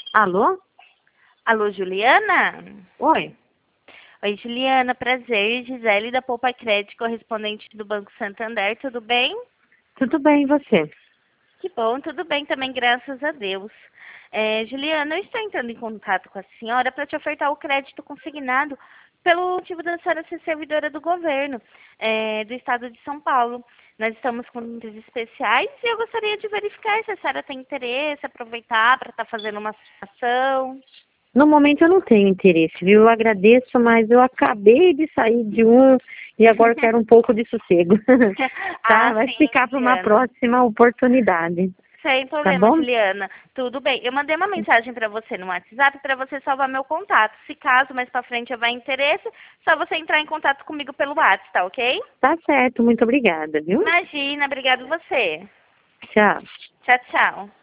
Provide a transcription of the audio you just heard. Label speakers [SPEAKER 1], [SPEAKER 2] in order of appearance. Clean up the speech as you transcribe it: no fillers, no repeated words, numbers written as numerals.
[SPEAKER 1] Alô?
[SPEAKER 2] Alô, Juliana?
[SPEAKER 1] Oi.
[SPEAKER 2] Oi, Juliana, prazer. Gisele da Poupa Crédito, correspondente do Banco Santander, tudo bem?
[SPEAKER 1] Tudo bem, e você?
[SPEAKER 2] Que bom, tudo bem também, graças a Deus. Juliana, eu estou entrando em contato com a senhora para te ofertar o crédito consignado pelo motivo da senhora ser servidora do governo do estado de São Paulo. Nós estamos com links especiais e eu gostaria de verificar se a senhora tem interesse, aproveitar para estar fazendo uma ação.
[SPEAKER 1] No momento eu não tenho interesse, viu? Eu agradeço, mas eu acabei de sair de um e agora eu quero um pouco de sossego. Tá?
[SPEAKER 2] Ah,
[SPEAKER 1] Vai
[SPEAKER 2] sim,
[SPEAKER 1] ficar para uma
[SPEAKER 2] Juliana.
[SPEAKER 1] próxima oportunidade.
[SPEAKER 2] Sem
[SPEAKER 1] Tá
[SPEAKER 2] problema,
[SPEAKER 1] bom?
[SPEAKER 2] Juliana. Tudo bem. Eu mandei uma mensagem para você no WhatsApp para você salvar meu contato. Se caso mais para frente houver interesse, só você entrar em contato comigo pelo WhatsApp, tá ok?
[SPEAKER 1] Tá certo, muito obrigada, viu?
[SPEAKER 2] Imagina, obrigado você.
[SPEAKER 1] Tchau.
[SPEAKER 2] Tchau, tchau.